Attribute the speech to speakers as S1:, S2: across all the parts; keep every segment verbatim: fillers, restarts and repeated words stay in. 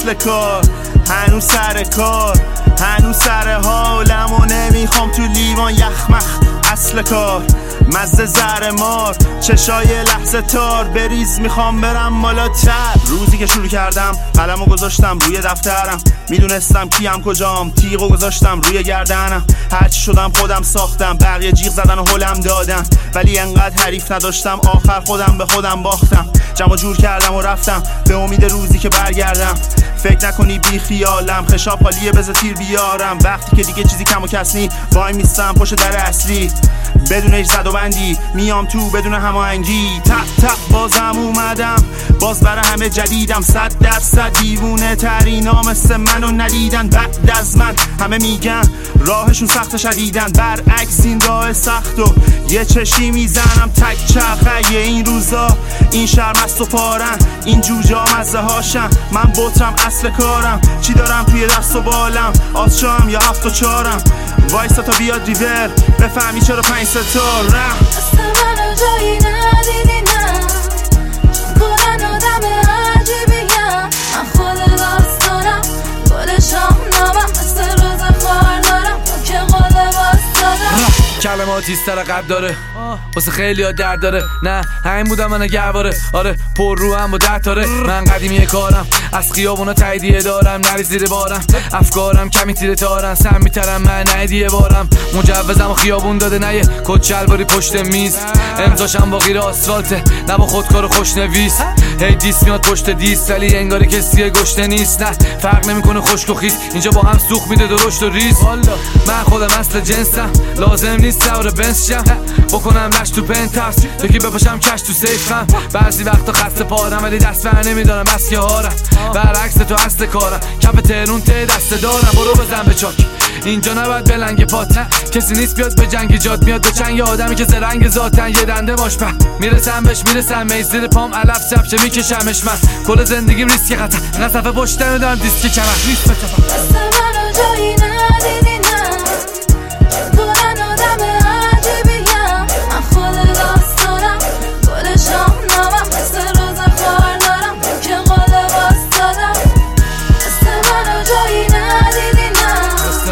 S1: اصل کار، هنوز سر کار، هنوز سر حالم و نمیخوام تو لیوان یخمخ. اصل کار مزه زر مار، چشای لحظه تار بریز، میخوام برم بالاتر. روزی که شروع کردم قلمو گذاشتم روی دفترم، میدونستم کیم کجام، تیغو گذاشتم روی گردنم. هرچی شدم خودم ساختم، بقیه جیغ زدن و هلم دادن، ولی انقدر حریف نداشتم آخر خودم به خودم باختم. جمع جور کردم و رفتم به امید روزی که برگردم. فکر نکنی بی خیالم، خشاب خالیه بذار تیر بیارم. وقتی که دیگه چیزی کم و کس نی، وای میستم پشت در اصلی بدون هیچ زد و بندی، میام تو بدون هماهنگی. تق تق بازم اومدم، باز برای همه جدیدم. صد درصد دیوونه ترینا مثل منو ندیدن. بعد از من همه میگن راهشون سخت شدیدن، برعکس این راه سخت و یه چشی میزنم. تک چرخه این روزا، این شرم است و پارن، این جوجا مزه هاشم. من بطرم اصل کارم، چی دارم توی دست و بالم، آسشام یا هفت و چارم. وایسا تا بیاد ریور بفهمی چرا پنج ستار رم.
S2: دست منو جایی ندیدی نه، کنن آدم عجیبیم. من خود داستانم، گل شاهنامم، مثل روز خوار دارم که قول باستادم.
S3: کلماتی سر قد داره، واسه خیلی ها درد داره. نه همین بودم من گهواره، آره پر رو هم با ده تاره. من قدیمی کارم، از خیابونا تاییدیه دارم، نری زیر بارم. افکارم کمی تیره تارن، سم میترم من ندیه بارم. مجوزم و خیابون داده نه یه کت شلواری پشت میز، امضاشم با غیر آسفالته نه با خودکار و خوشنویس. هی دیس میاد پشت دیس، ولی انگاری کسی گشته نیست. نه فرق نمیکنه خشک و خیس، اینجا با هم سوخت میده درشت و ریز. من خودم اصل جنسم، لازم نیست سوار بنز شم، بکنم لش تو پنتاس، یکی بپاشم کش تو سیفم. بعضی وقتا خسته پارم، ولی دست بر نمیدارم بس که هارم. برعکس تو اصل کارم، کف تهرون ته دست دارم. برو بزن به چاک، اینجا نباید بلنگ پات. کسی نیست بیاد به جنگ جات، میاد به چنگ آدمی که زرنگ ذاتن. یه دنده باش به میرسم بهش میرسم، میزیر پام علف چپچه میکشمش. من کل زندگیم ریسک خطر، نه صفحه پشتم دارم دیسک کمر ریسک بچفم.
S2: دست منو جایی ندیدی نه، کنن آدم عجیبیم. من خود داستانم، گل شاهنامم، مثل روز خوار دارم که قول باستادم. دست منو جایی ندیدی نه،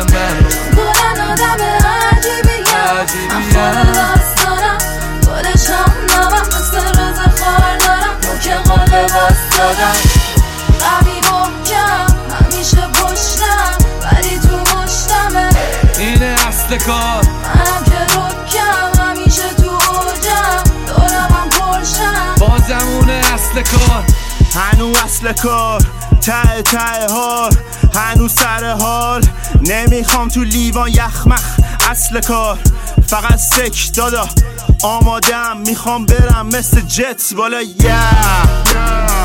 S2: کنن آدم عجیبیم. من خود داستانم، گل شاهنامم، مثل روز خوار دارم که قول باستادم. قوی محکم همیشه پشتم، ولی تو مشتمه
S3: اینه اصل کار.
S2: منم که رکم همیشه تو اوجم، دورم هم پرشم.
S3: بازمونه اصل کار،
S1: هنوز اصل کار، ته ته حال، هنوز سر حال. نمیخوام تو لیوان یخمخ. اصل کار فقط سک دادا، آمادم میخوام برم مثل جت بالا. yeah.